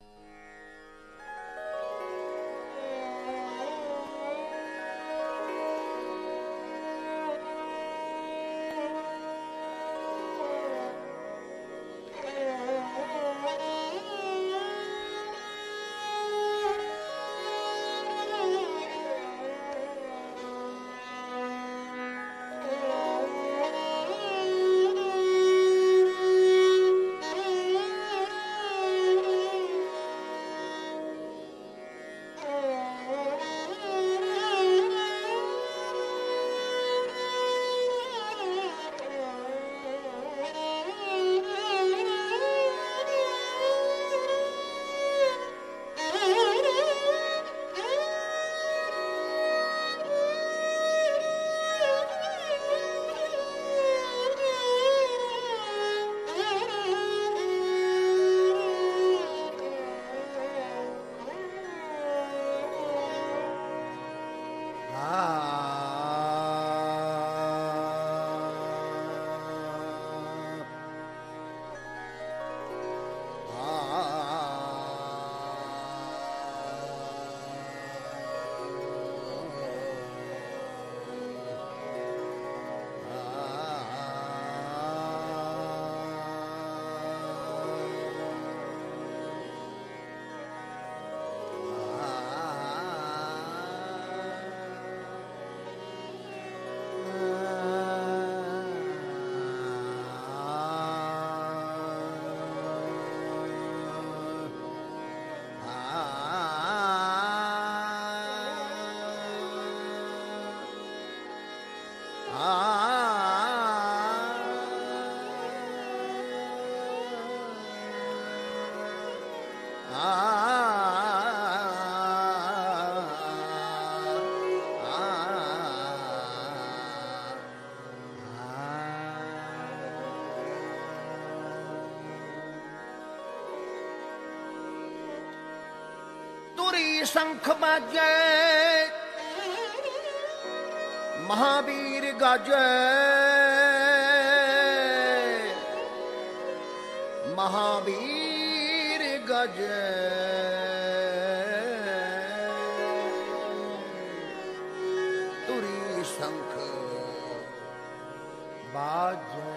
शंख बाजे महावीर गाजे महावीर गाजे तुरी शंख बाजे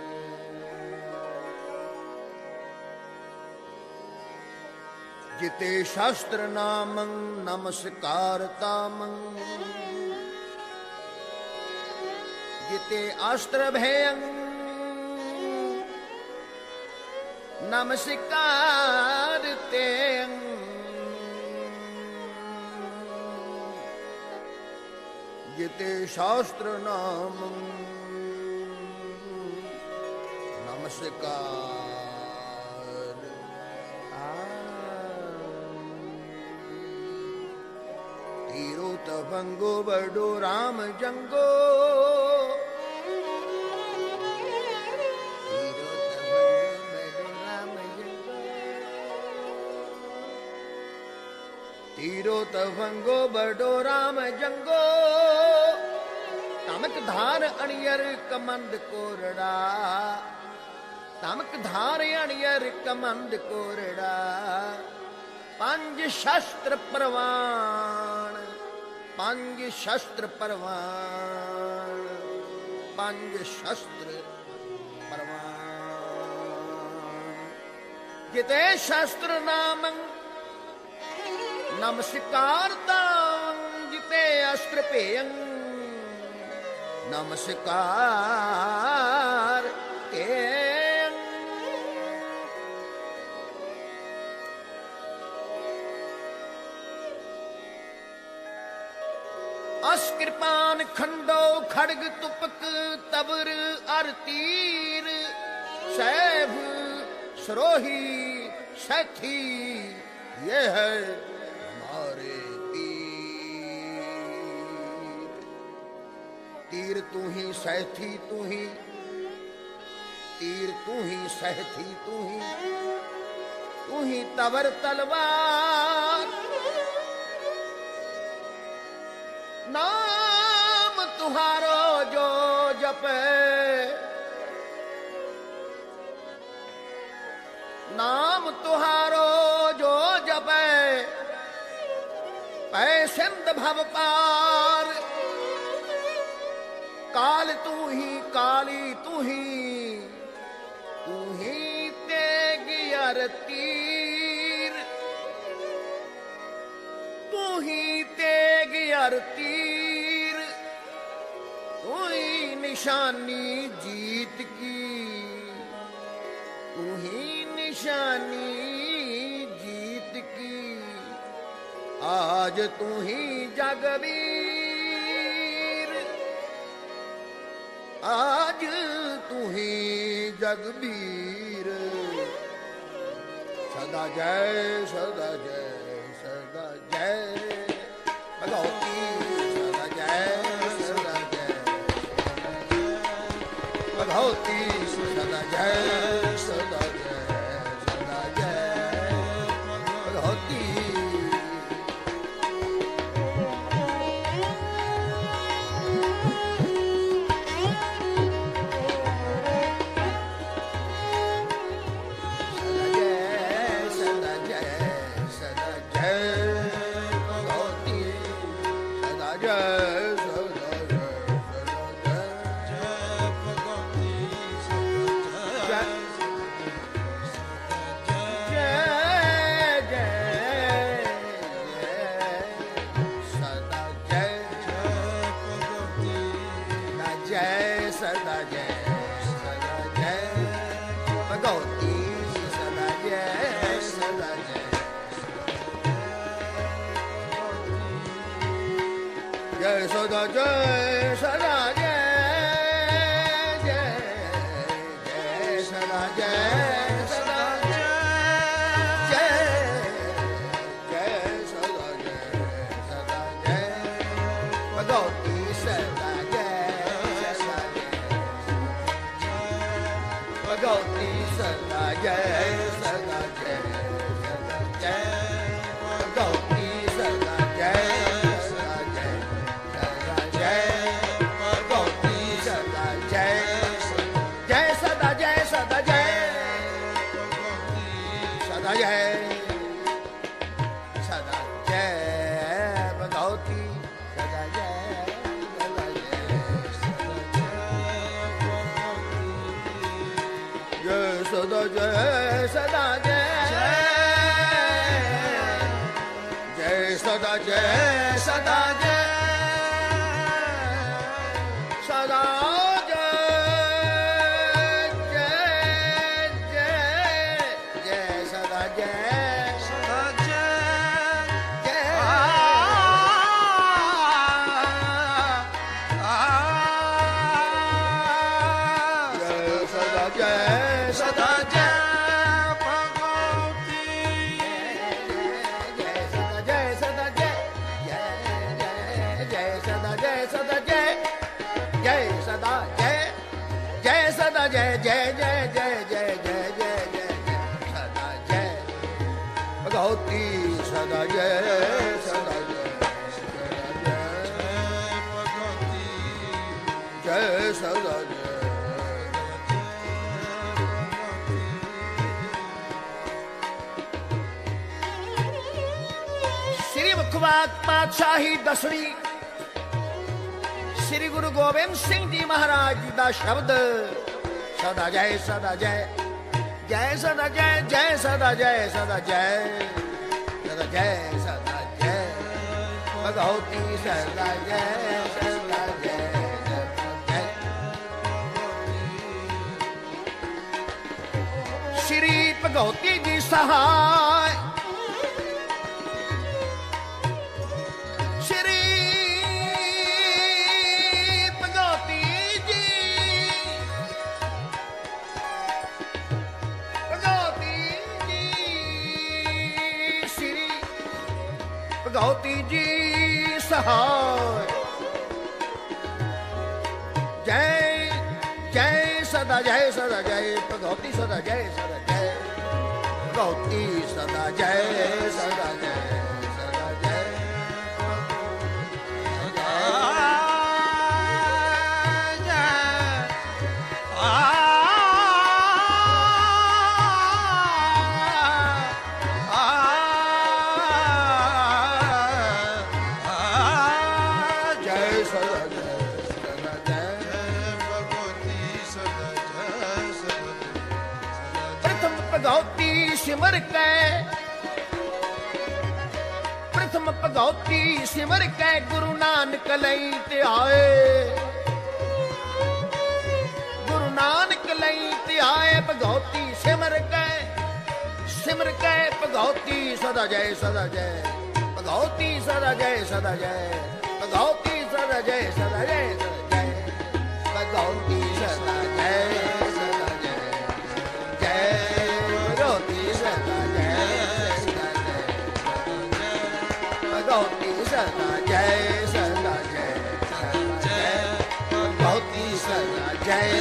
जिते शास्त्र नामं नमस्कार तामं जिते अस्त्र भयं नमस्कार तें जिते शास्त्र नामं नमस्कार तवंगो बड़ो राम जंगो तीरो तवंगो बड़ो राम जंगो तमक धार अणियर कमंद कोरड़ा तमक धार अणियर कमंद कोरड़ा पंज शस्त्र प्रवाण पंज शस्त्र परवान पंज शस्त्र परवान जिते शस्त्र नामं नमस्कार तां जिते अस्त्र पेयं नमस्कार तें अस्कृपान खंडो खड़ग तुपक तबर अर तीर सैभ सरोही सैथी ये है हमारे तीर तीर तू ही सैथी तू ही तीर तू ही सहथी तू ही तवर तलवार नाम तुम्हारो जो जपे नाम तुम्हारो जो भव पार। काल तू ही काली तू ही तेग अर तीर, तू ही तेग अर तीर, तू ही निशानी जीत की, तू ही निशानी जीत की। आज तू ही जगवीर, आज तू ही जगबीर। सदा जय सदा जय सदा जय भगवती, सदा जय सदा जय भगवती, सदा जय सदा जय सदा जय भगवती। जय सदा जय सदा जय जय जय सदा जय सदा जय जय सदा जय सदा जय भगवती, सदा जय सदा जय भगवती, सदा जय सदा जय सदा जय भगवती, सदा जय सदा जय सदा जय जय सदा जय सदा जय सदा जय जय जय जय जय जय जय जय सदा जय भगवती, सदा जय सदा जय भगवती, जय सदा जय। श्री मुखवाक पातशाही दसवीं श्री गुरु गोबिंद सिंह जी महाराज जी का शब्द सदा जय सदा जय जय सदा जय जय सदा जय सदा जय सदा जय सदा जय भगवती, सदा जय सदा जय जय। श्री भगवती जी सहाय, श्री भगवती जी सहाय, जय जय सदा जय भगवती, सदा जय भगवती, सदा जय सदा जय सदा जय सिमर कै प्रथम भगौती सिमर कै गुरु नानक लई ते आए गुरु नानक लई ते आए भगौती सिमर कै भगौती सदा जय भगौती सदा जय भगौती सदा जय भगौती सदा जय भगौती सदा जय भगौती सदा जय भगौती सदा जय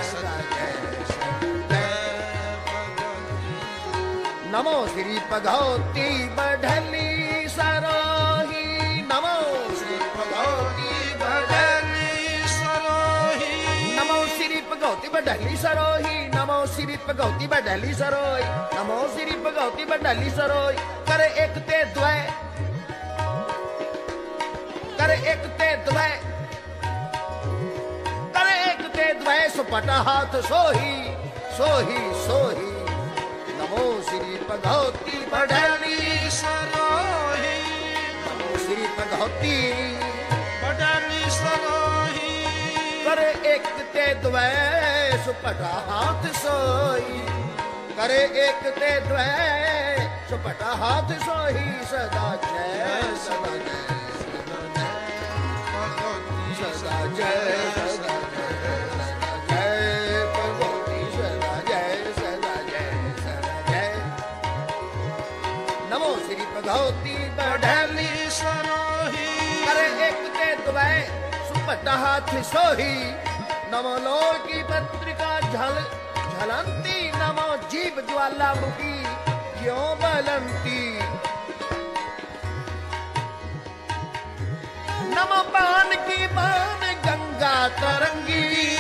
नमो श्री भगवती बढ़ली सरोही नमो श्री भगवती बढ़ली सरोही नमो श्री भगवती बढ़ली सरोही नमो श्री भगवती बढ़ली सरोही नमो श्री भगवती बढ़ली सरोही करे एक ते द्वय करे एक ते द्वय करे एक ते द्वय सुपटा हाथ सोही सोही सोही नमो श्री भगवती बढ़ली सरोही नमो श्री भगवती बढ़ली सरोही करे एक ते द्वय सुपटा हाथ सोही करे एक ते द्वय सुपटा हाथ सोही सदा जय सदा जय सदा जय भगवती बढ़ली सरोही करे एक ते द्वय सुपटा हाथ सोही नमो लोल की पत्रिका झलंती नमो जीव ज्वाला मुखी क्यों बलंती नमो पान की पान गंगा तरंगी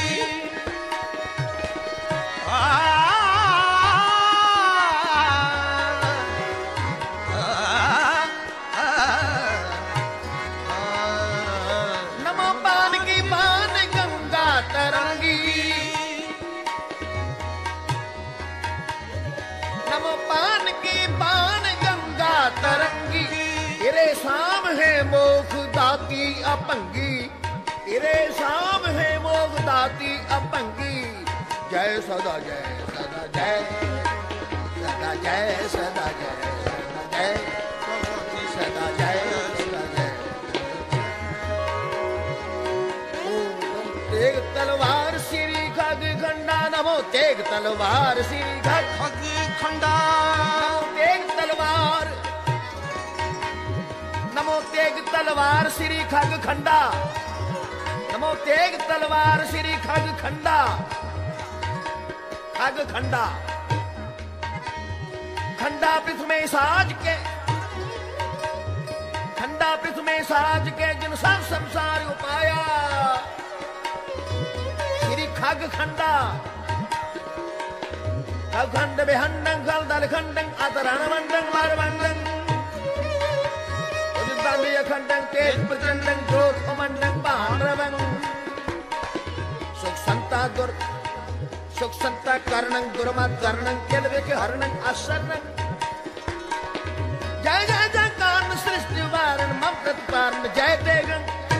तेरे शाम है मोख दाती अपंगी तेरे शाम है मोख दाती अपंगी जय सदा जय सदा जय सदा जय सदा जय सदा जय सदा जय तेग तलवार श्री खग खंडा नमो तेग तलवार श्री खग खंडा तेग तलवार नमो तेग तलवार श्री खग खंडा नमो तेग तलवार श्री खग खंडा खंडा पृथ्वी में साज के खंडा पृथ्वी में साज के जिन सब संसार उपाया श्री खग खंडा खग खंड बेहंडं खल दल खंडं अतरण मंडं मार मंडं खंडं तेज प्रचंडं क्रोध मंडं पांडवं सुख संता करणं दुर्मत करणं केलवे के हरणं आशरणं जय जय जय कारण सृष्टि वारण मम प्रतिपारण जय तेगं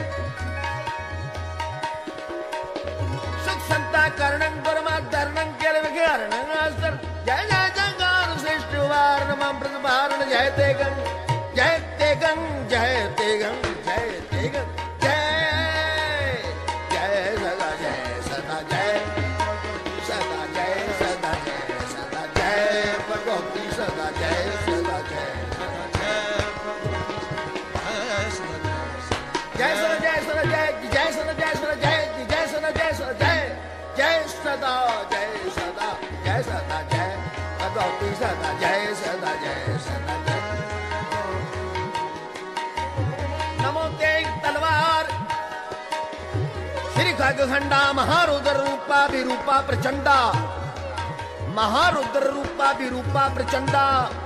सुख संता करणं दुर्मत करणं केलवे के हरणं आशरणं जय जय जय कारण सृष्टि वारण मम प्रतिपारण जय तेगं जय तेगं जय तेगं जय तेगं जय जय सदा जय सदा जय सदा जय सदा जय सदा जय भगवती सदा जय सदा जय जय सदा जय सदा जय जय सदा जय सदा जय जय सदा जय सदा जय जय सदा जय सदा जय सदा जय भगवती सदा जय सदा जय सदा जय खग खंडा महारुद्र रूपा विरूपा प्रचंडा महारुद्र रूपा विरूपा प्रचंडा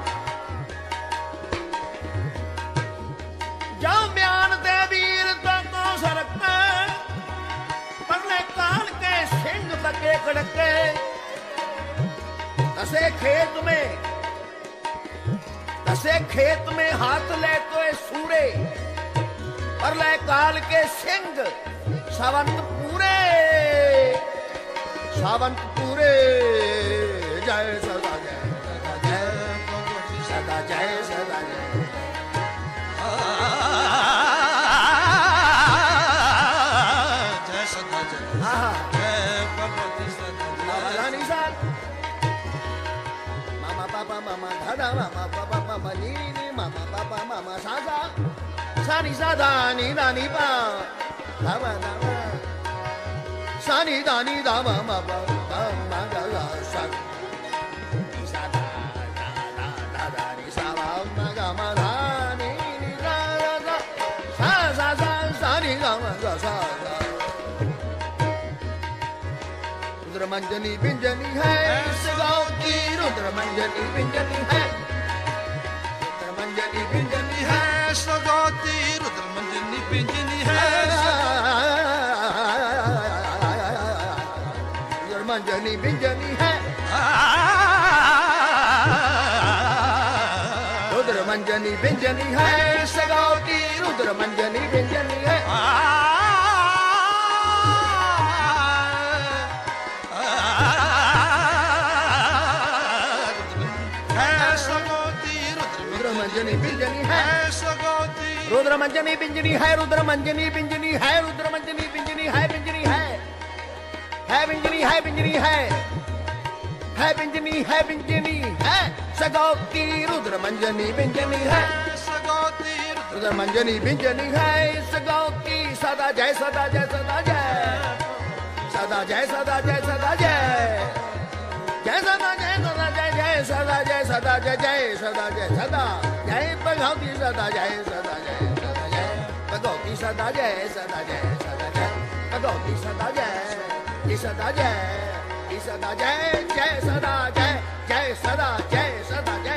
जाओ म्यान दे वीर तो को सरकते पगले काल के सिंह बके कड़के असे खेत में कसे खेत में हाथ ले तो ए सूरे, पर ले काल के सिंह सावंत पूरे, सावंत पूरे। जय सदा जय सदा जय सदा जय जय सदा जय जय भगवती सदा निशान मामा पापा मामा दादा मामा पापा मामा नी नी मामा पापा मामा सासा सानी सादा नी दानी पा दावा दावा सानी दानी दावा मामा मामा दादा सा सादा दादा दादा नी सावा मागा मागा नी नी दादा सा सा सा सानी गामा सा सा रुद्रमंजनी पिंजनी है इस गाँव की, रुद्रमंजनी पिंजनी है, रुद्रमंजनी पिंजनी है स्वगौती, रुद्रमंजनी पिंजनी है रुद्रमंजनी पिंजनी है, रुद्रमंजनी पिंजनी है इस गाँव की, रुद्रमंजनी पिंजनी है। रुद्रमंजनी पिंजनी है स्वगौती, रुद्रमंजनी पिंजनी है, रुद्रमंजनी पिंजनी है, रुद्रमंजनी पिंजनी है, पिंजनी है पिंजनी है, पिंजनी है पिंजनी है, पिंजनी है सगौती, रुद्रमंजनी पिंजनी है स्वगौती, रुद्रमंजनी पिंजनी है सगौती। सदा जय सदा जय सदा जय सदा जय सदा जय सदा जय जय सदा जय सदा जय जय सदा जय सदा जय जय सदा जय सदा जय भगवती सदा जय सदा जय सदा जय भगवती सदा जय सदा जय सदा जय भगवती सदा जय सदा जय सदा जय जय सदा जय जय सदा जय सदा जय